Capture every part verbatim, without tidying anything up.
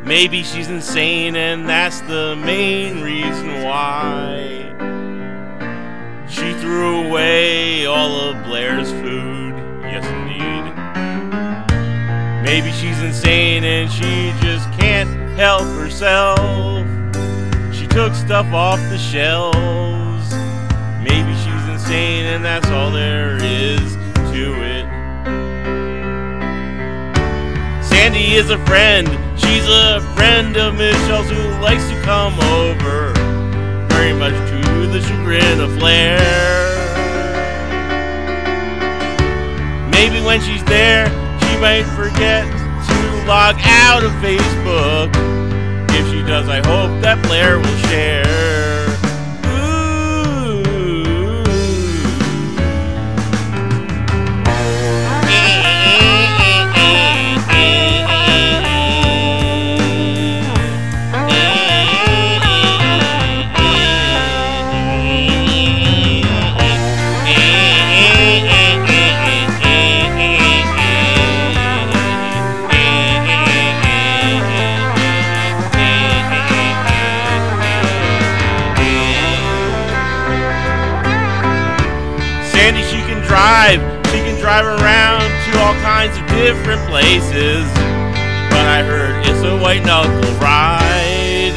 Maybe she's insane and that's the main reason why she threw away all of Blair's food. Yes, indeed. Maybe she's insane and she just can't help herself. She took stuff off the shelves. Maybe she's insane and that's all there is to it. Sandy is a friend. She's a friend of Michelle's who likes to come over, very much to the chagrin of Blair. Maybe when she's there, she might forget to log out of Facebook. If she does, I hope that Blair will share. Sandy, she can drive, she can drive around to all kinds of different places, but I heard it's a white knuckle ride.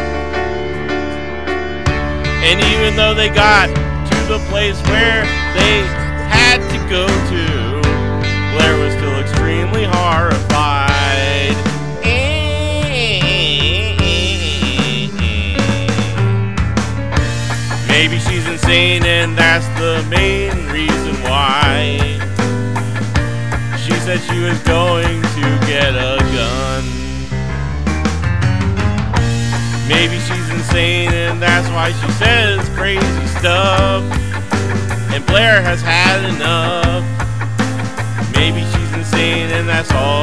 And even though they got to the place where they had to go to, Blair was still extremely horrified. Maybe she's insane and that's the main reason why she said she was going to get a gun. Maybe she's insane and that's why she says crazy stuff, and Blair has had enough. Maybe she's insane and that's all